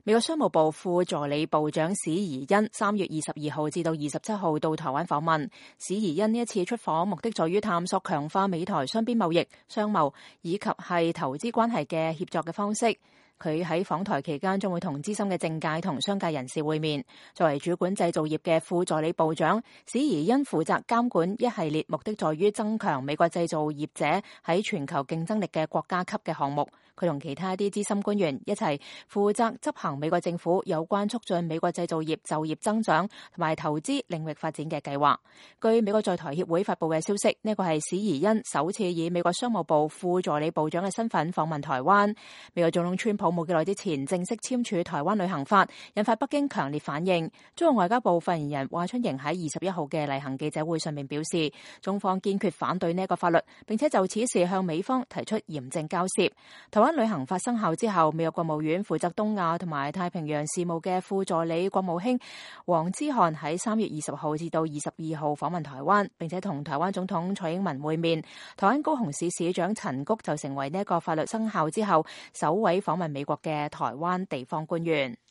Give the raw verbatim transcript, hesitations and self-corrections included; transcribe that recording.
美國商務部副助理部長史怡恩三月二十二號至到二十七號到台灣訪問。史怡恩呢一次出訪目的在於探索強化美台雙邊貿易、商貿以及係投資關係嘅協作嘅方式。佢喺訪台期間將會同資深嘅政界同商界人士會面。作為主管製造業嘅副助理部長，史怡恩負責監管一系列目的在於增強美國製造業者喺全球競爭力嘅國家級嘅項目。佢同其他一啲資深官員一齊負責執行美國政府有關促進美國製造業就業增長同埋投資領域發展嘅計劃。據美國在台協會發布嘅消息，呢個係史怡恩首次以美國商務部副助理部長嘅身份訪問台灣。美國總統川普冇幾耐之前正式簽署台灣旅行法，引發北京強烈反應。中國外交部發言人華春瑩喺二十一號嘅例行記者會上面表示，中方堅決反對呢一個法律，並且就此事向美方提出嚴正交涉。台灣旅行法生效之後，美國國務院負責東亞同埋太平洋事務嘅副助理國務卿黃之瀚喺三月二十號至到二十二號訪問台灣，並且同台灣總統蔡英文會面。台灣高雄市市長陳菊就成為呢一個法律生效之後首位訪問美國嘅台灣地方官員。